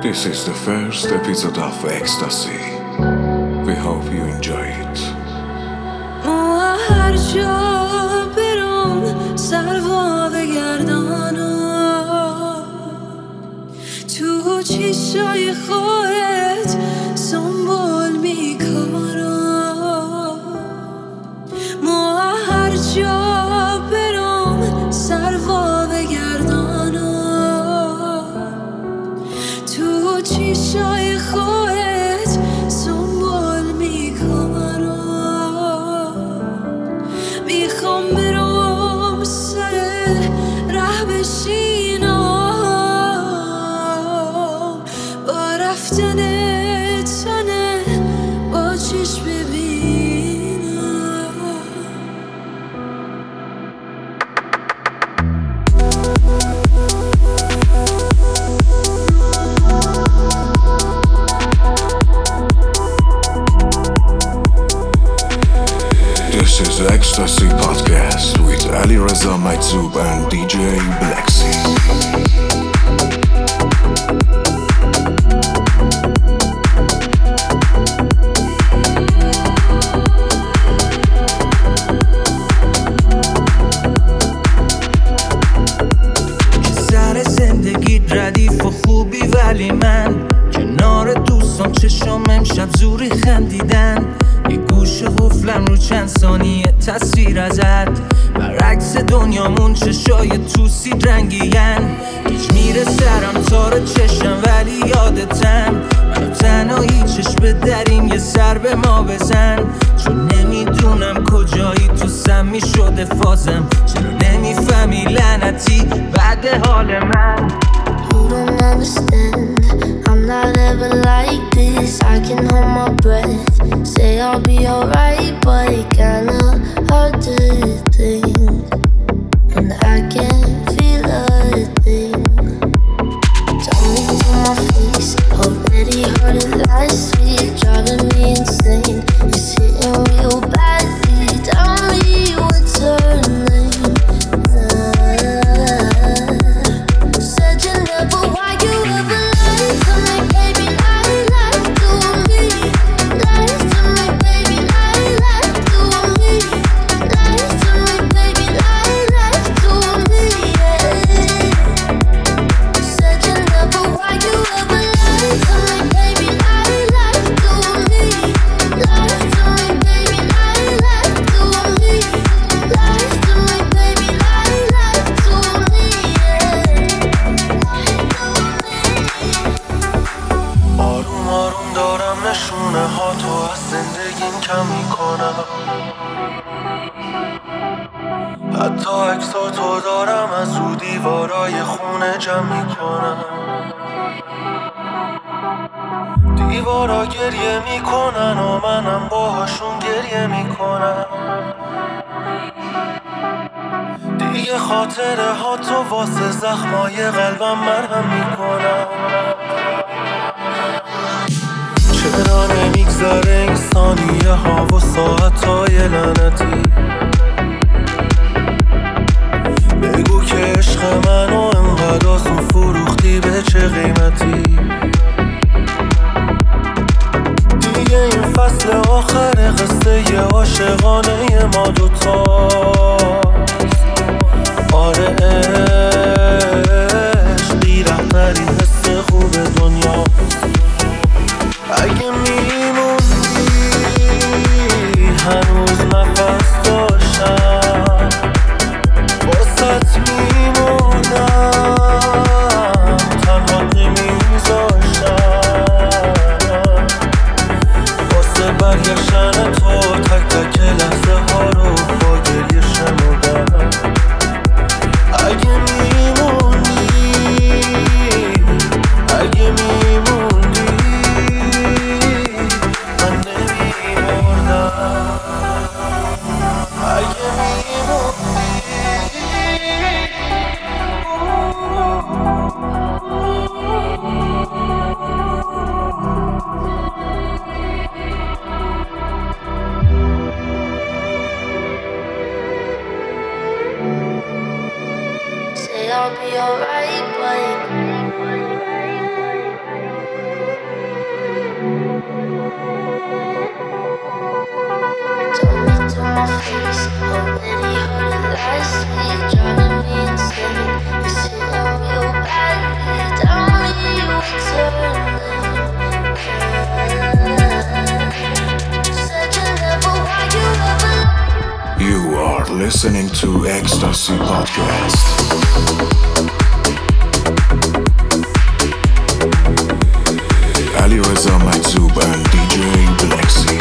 This is the first episode of Ecstasy. We hope you enjoy it. ما هر جا برم سر وا بگردانم تو چشای خودت سنبول میکنم ما هر جا برم سر وا بگردانم تو چشای خودت سنبول میکنم میخوام برم سر ره بشینم با رفتن تنه با چشم ببینم This is Ecstasy Podcast with Ali Reza Maitzoub and DJ Blacksy. زندگی ردیف و خوبی ولی من کنار دوستان چشم امشب زوری خندیدن یه گوشه قفلم رو چند ثانیه تصویر ازت برعکس دنیامون چشای توسید رنگین هیچ میره سرم تار چشم ولی یادتم منو تنهایی چشم دریم یه سر به ما بزن چون نمیدونم کجایی تو سمی شده فازم چرا نمیفهمی لعنتی بعد حال من You don't understand, I'm not ever like this. I can hold my breath, say I'll be alright, but it kinda hard to think, and I can't feel a thing. Tell me to my face, already heard it last week, driving me insane. It's hitting real badly. Tell me what's her name. Said you never, why you ever lied to me, baby? Lie to me, lie to me, baby. Lie to me, lie to me, baby. Lie to me, yeah. Said you never, why you ever lied to me, baby? Lie to me, lie to me, baby. Lie to me, lie to me, baby. Lie to me, yeah. آروم آروم دارم نشونه ها تو از زندگیم کم میکنم حتی عکسا تو دارم از رو دیوارای خونه جمع میکنم دیوارا گریه میکنن و منم باهاشون گریه میکنم دیگه خاطره ها تو واسه زخمای قلبم مرهم میکنم چرا نمیگذره این ثانیه ها و ساعت های لعنتی بگو که عشق منو انقدر آسون فروختی به چه قیمتی دیگه این فصل آخر قصه عاشقانه ما دوتاست آره عشقی رهبری حس خوب دنیا اگه میموندی هنوز نفس داشتم واسط میمونم تنها نمیذاشتم واسه برگشتن تو تک تک لحظه ها رو با گریه شنودم اگه میموندی Listening to Ecstasy Podcast. Ali Reza Maizub and DJ Blacksy.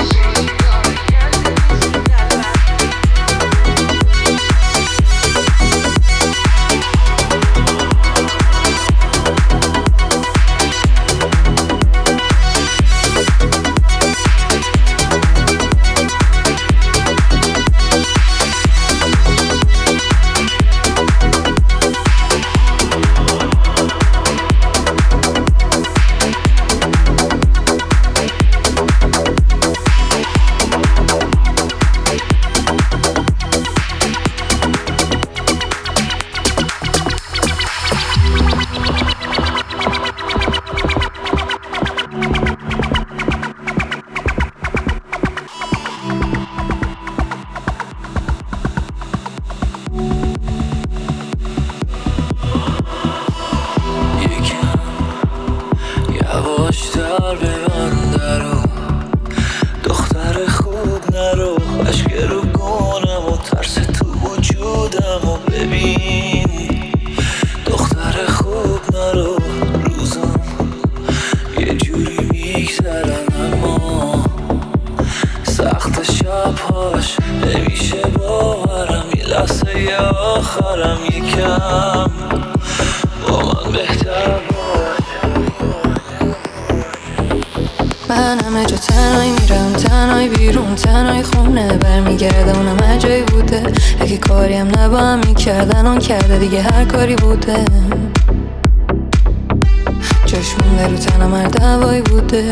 من همه جا تنهایی میرم، تنهایی بیرون، تنهایی خونه برمیگرده. اونم عجایی بوده، اگه کاری هم نبا هم میکردن آن کرده دیگه هر کاری بوده. چشمون رو تنم هر دوایی بوده.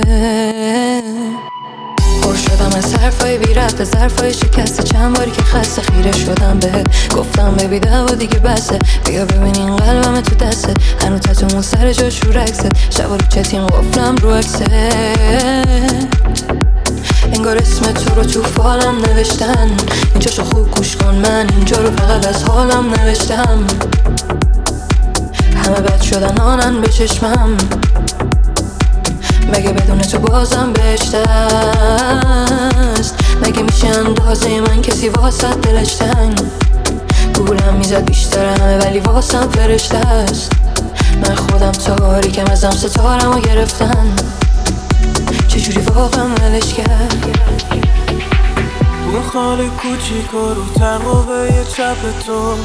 پر شدم از حرفای بی ربط، از حرفای شکسته. چند باری که خسته خیره شدم بهت، گفتم ببی دوا دیگه بسه. بیا ببین این قلبم تو دسته، هنو تتومون سر جاش رو رکست. شبا رو چتیم قفلم رو عکست، انگار اسم تو رو تو فالم نوشتن. اینجاشو خوب گوش کن، من اینجا رو فقط از حالم نوشتم. همه بد شدن آنن به چشمم، مگه بدون تو بازم بهشت است؟ مگه میشه اندازه من کسی واسط دلش تنگ؟ گولم میزد بیشتر همه ولی واسم فرشته است. من خودم تاریکم، ازم ستارم رو گرفتن. چجوری واقعا ولش کرد؟ اون خال کوچیک و رو تقوه چپ تو،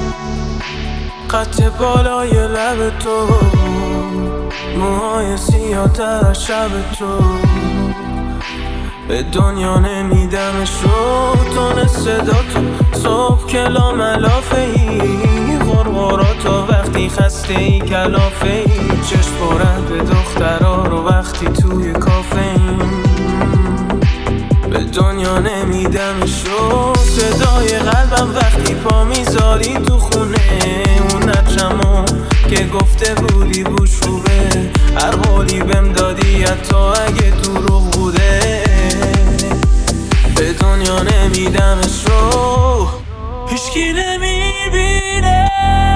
خط بالای لب تو، موهای سیاه تر شب تو. به دنیا نمیدمش رو تون صدا تو، صبح کلا ملافه ای غرغراتا وقتی خسته ای کلافه ای. چشم پرن به دخترها رو وقتی توی کافه ای. به دنیا نمیدمش رو صدای قلبم وقتی پا میذاری تو خونه. اون نجمو که گفته بودی بوش خوبه، هر حالی بهم دادی حتی اگه دروغ بوده. به دنیا نمیدمش رو هیچکی نمیبینه،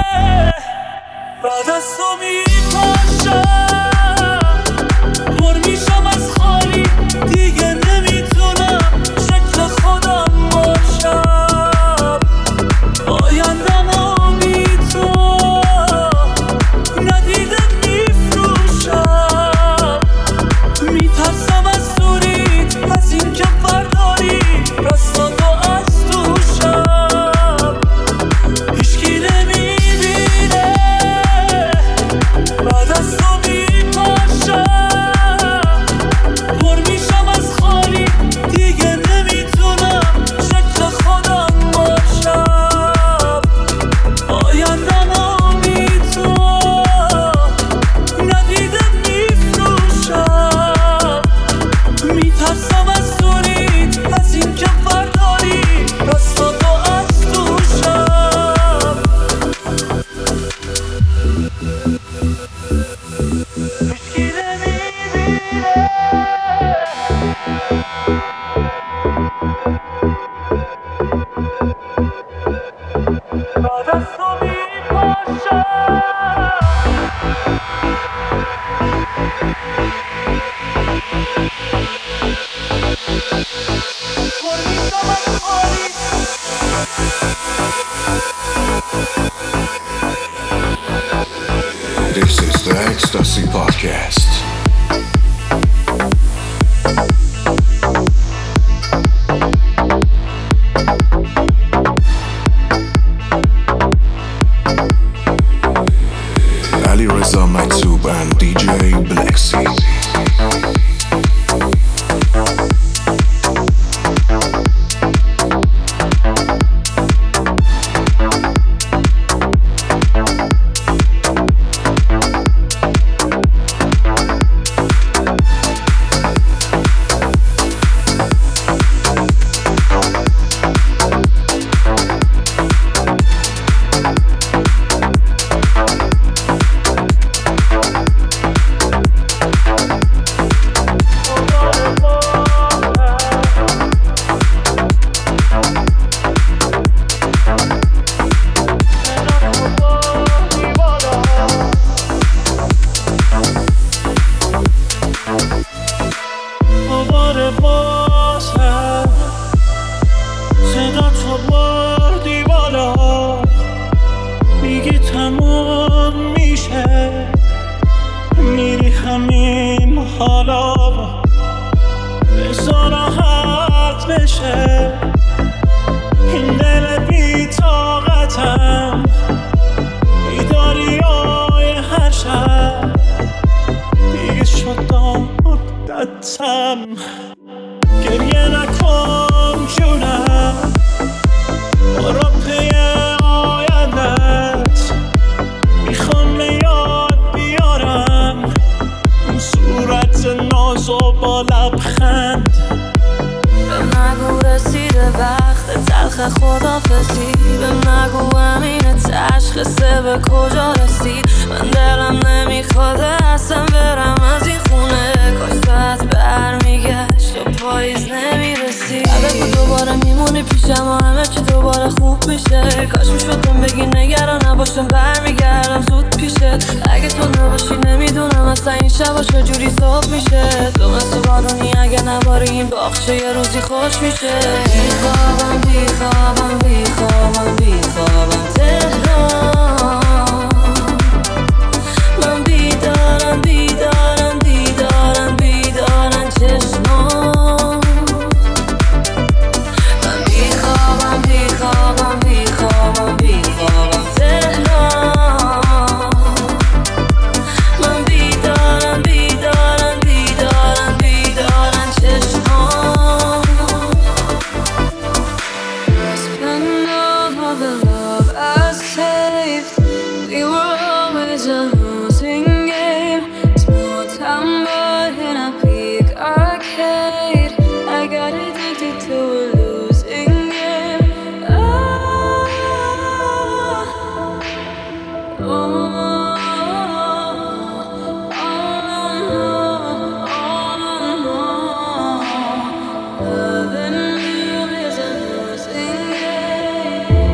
بعد از تو میپاشم، پر میشم از خالی دیگه نمیتونم شکل خودم باشم. آیندم و بی تو ندیده میفروشم، میترسم از Podcast. Ali Reza Maitub and DJ Blacksy. گریه نکن جونم برو پی آیندت میخوام یاد بیارم اون صورت ناز و با لبخند به نگو رسیده وقت تلخ خدافزی به نگو امین تشخیصه به کجا رسید من دلم نمیخواده اصلا برم از این خونه کاش ساعت برمیگشت و پاییز نمیرسید بگو دوباره میمونی پیشم و همه چی دوباره خوب میشه کاش میشدم بگی نگران نباشم برمیگردم زود پیشت اگه تو نباشی نمیدونم اصلا این شبا چجوری صبح میشه تو مثل بارونی اگه نباری این باغچه یه روزی خوش میشه بیخوابم بیخوابم بیخوابم بیخوابم تهران من بیدارم بیدارم بیدارم بیدارم چشمام من بیخوابم بیخوابم بیخوابم بیخوابم تهران من بیدارم بیدارم بیدارم بیدارم چشمام Spend all of the love I saved We were always a losing game Small town boy in a big arcade I got addicted to a losing game Loving you is a losing game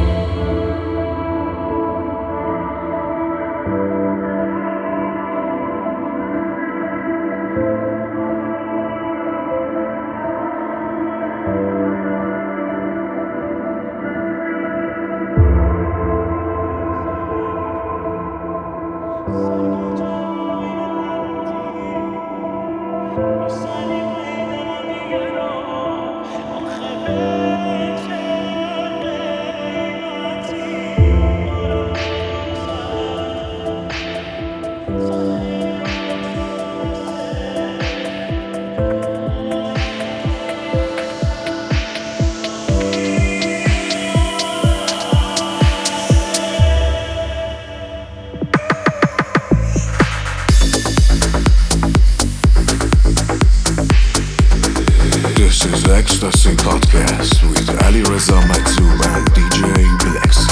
This is Ecstasy Podcast with Ali Reza Maitub and DJ Blacksy.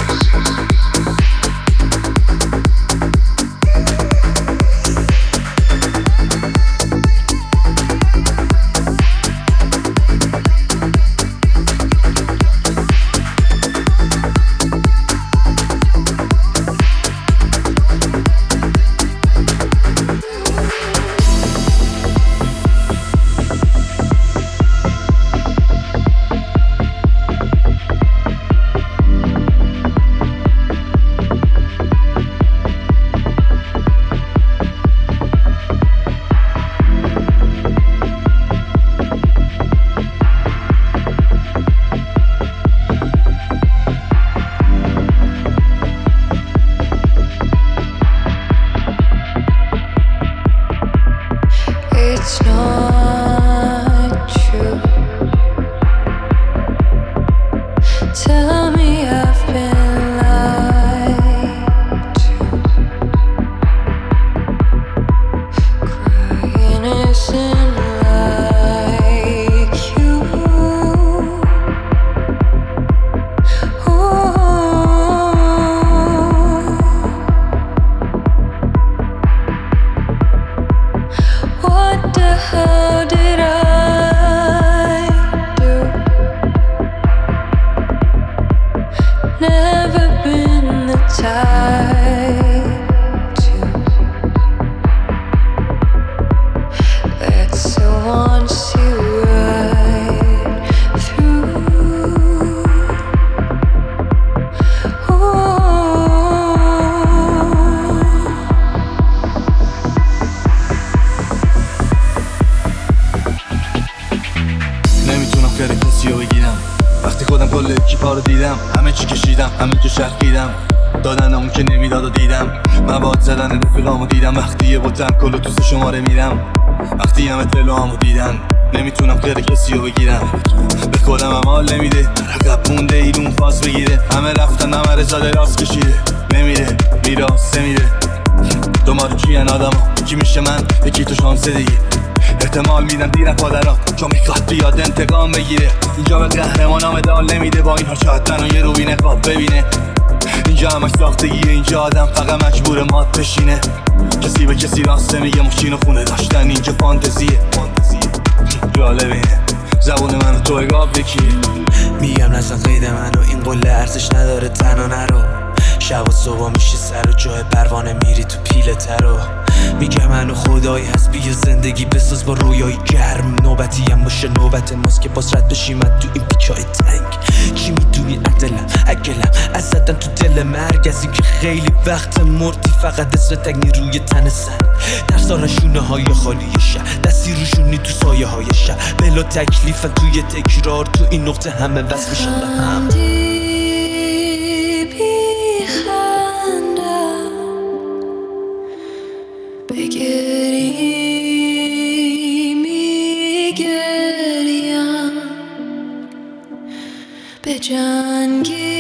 خودم کل اکیپا رو دیدم، همه چی کشیدم، همه جا شرقیدم، دادن اون که نمیداد و دیدم، مواد زدن رفیقامو دیدم، وقتی یه بوتم کلو تو 3 شماره میرم، وقتی همه تلوامو دیدن نمیتونم غیر کسی رو بگیرم، به خودم هم حال نمیده، عقب مونده ایلون فاز بگیره، همه رفتن همه رزاده راست کشیده، نمیره میراسته میره، دومارو کیان آدم ها، یکی میشه من یکی تو شانسه دیگه، احتمال میدم دیرم پادرها چون میخواد بیاد انتقام بگیره، اینجا به قهرمانا مدال نمیده، با اینها شاید تنها یه روبینه خواب ببینه، اینجا همش ساختگیه، اینجا آدم فقط مجبور مات بشینه، کسی به کسی راسته میگه، ماشین و خونه داشتن اینجا فانتزیه، جالبه زبون منو تو اگاب بکی میگم نزن قید منو، این قله ارزش نداره تنها نرو، شب و صبح میشه سر و جای پروانه میری تو پیله ترو، میگم منو خدایی هست بیا زندگی بساز با رویای گرم، نوبتی هم باشه نوبت ماست که باز رد بشیم تو این پیچای تنگ، چی میدونی عدلم اگلم از زدن تو دل مرگ، از این که خیلی وقت مردی فقط اسم تگنی روی تن سنگ، در شونه های خالی شهر دستی روشونی تو سایه های شهر، بلا تکلیفن توی تکرار تو این نقطه همه وصل میشن به هم. بگری میگریم به جنگی